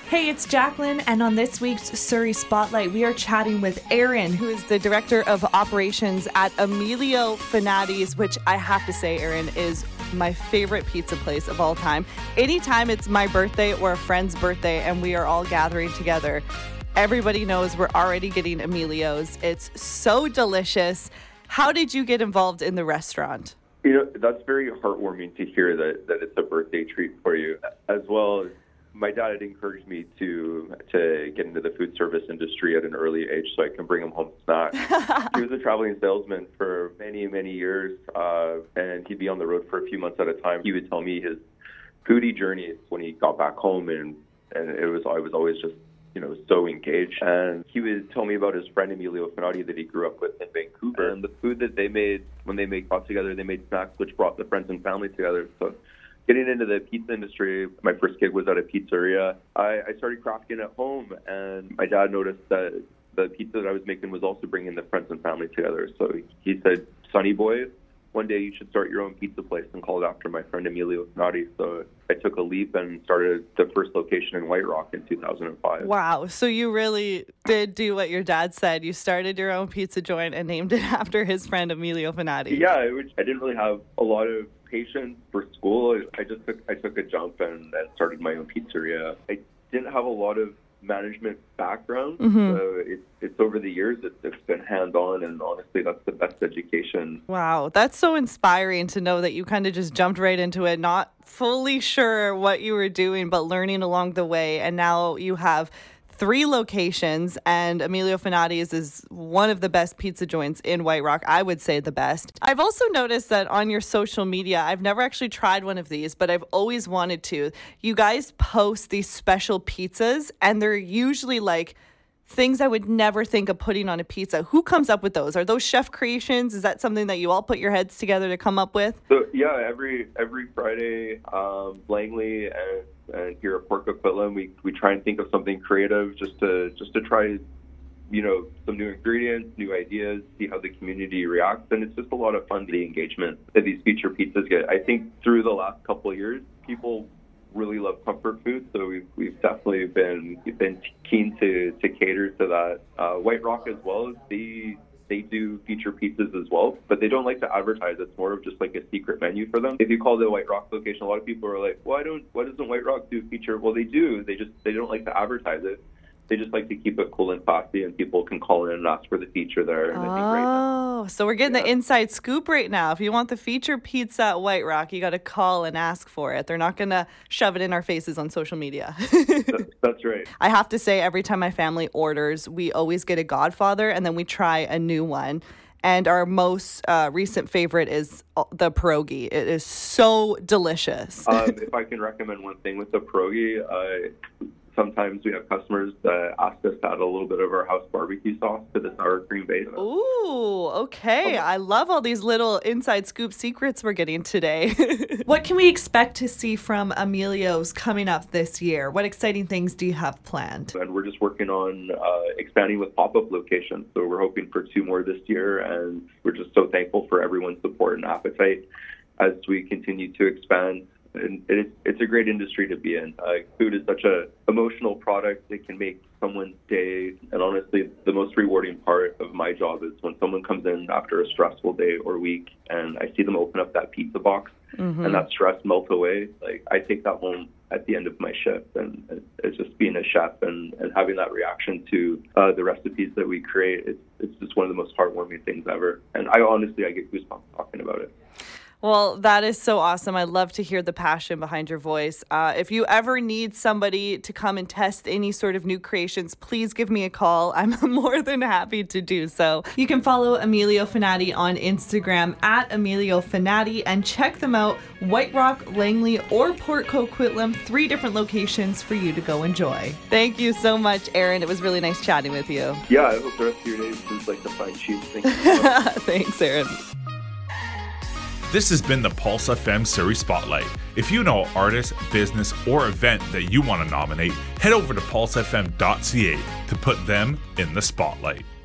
Hey, it's Jacqueline, and on this week's Surrey Spotlight, we are chatting with Aaron, who is the Director of Operations at Emilio Finati's, which I have to say, Aaron, is my favorite pizza place of all time. Anytime it's my birthday or a friend's birthday and we are all gathering together, everybody knows we're already getting Emilio's. It's so delicious. How did you get involved in the restaurant? You know, that's very heartwarming to hear that it's a birthday treat for you. As well, my dad had encouraged me to get into the food service industry at an early age so I can bring him home snacks. He was a traveling salesman for many, many years, and he'd be on the road for a few months at a time. He would tell me his foodie journeys when he got back home, and I was always just, so engaged. And he would tell me about his friend Emilio Finati that he grew up with in Vancouver, and the food that they made when they got together, they made snacks which brought the friends and family together. So getting into the pizza industry, my first gig was at a pizzeria. I started crafting at home, and my dad noticed that the pizza that I was making was also bringing the friends and family together. So he said, "Sonny boy, one day you should start your own pizza place," and called after my friend Emilio Finati. So I took a leap and started the first location in White Rock in 2005. Wow. So you really did do what your dad said. You started your own pizza joint and named it after his friend Emilio Finati. Yeah, I didn't really have a lot of patience for school. I took a jump and started my own pizzeria. I didn't have a lot of management background. So it's over the years it's been hands-on, and honestly that's the best education. Wow, that's so inspiring to know that you kind of just jumped right into it, not fully sure what you were doing, but learning along the way. And now you have 3 locations, and Emilio Finati's is one of the best pizza joints in White Rock. I would say the best. I've also noticed that on your social media, I've never actually tried one of these, but I've always wanted to. You guys post these special pizzas, and they're usually like things I would never think of putting on a pizza. Who comes up with those? Are those chef creations? Is that something that you all put your heads together to come up with? So yeah, every Friday, Langley and here at Port Coquitlam, we try and think of something creative just to try, some new ingredients, new ideas, see how the community reacts, and it's just a lot of fun, the engagement that these feature pizzas get. I think through the last couple of years, people really love comfort food, so we've definitely been keen to cater to that. White Rock as well, they do feature pizzas as well, but they don't like to advertise. It's more of just like a secret menu for them. If you call the White Rock location, a lot of people are like, why doesn't White Rock do feature? Well, they do. They don't like to advertise it. They just like to keep it cool and classy, and people can call in and ask for the feature there. And I think right now, so we're getting the inside scoop right now. If you want the feature pizza at White Rock, you got to call and ask for it. They're not going to shove it in our faces on social media. That's right. I have to say, every time my family orders, we always get a Godfather, and then we try a new one. And our most recent favorite is the pierogi. It is so delicious. If I can recommend one thing with the pierogi, sometimes we have customers that ask us to add a little bit of our house barbecue sauce to the sour cream base. Ooh, okay. I love all these little inside scoop secrets we're getting today. What can we expect to see from Emilio's coming up this year? What exciting things do you have planned? And we're just working on expanding with pop-up locations. So we're hoping for 2 more this year, and we're just so thankful for everyone's support and appetite as we continue to expand. And it's a great industry to be in. Food is such a emotional product. It can make someone's day. And honestly, the most rewarding part of my job is when someone comes in after a stressful day or week, and I see them open up that pizza box and that stress melt away. Like, I take that home at the end of my shift, and it's just being a chef and having that reaction to the recipes that we create. It's just one of the most heartwarming things ever. And I get goosebumps talking about it. Well, that is so awesome. I love to hear the passion behind your voice. If you ever need somebody to come and test any sort of new creations, please give me a call. I'm more than happy to do so. You can follow Emilio Finati on Instagram at Emilio Finati and check them out, White Rock, Langley, or Port Coquitlam, 3 different locations for you to go enjoy. Thank you so much, Aaron. It was really nice chatting with you. Yeah, I hope the rest of your day is like the fine cheese. Thank you. Thanks, Aaron. This has been the Pulse FM Surrey Spotlight. If you know an artist, business, or event that you want to nominate, head over to pulsefm.ca to put them in the spotlight.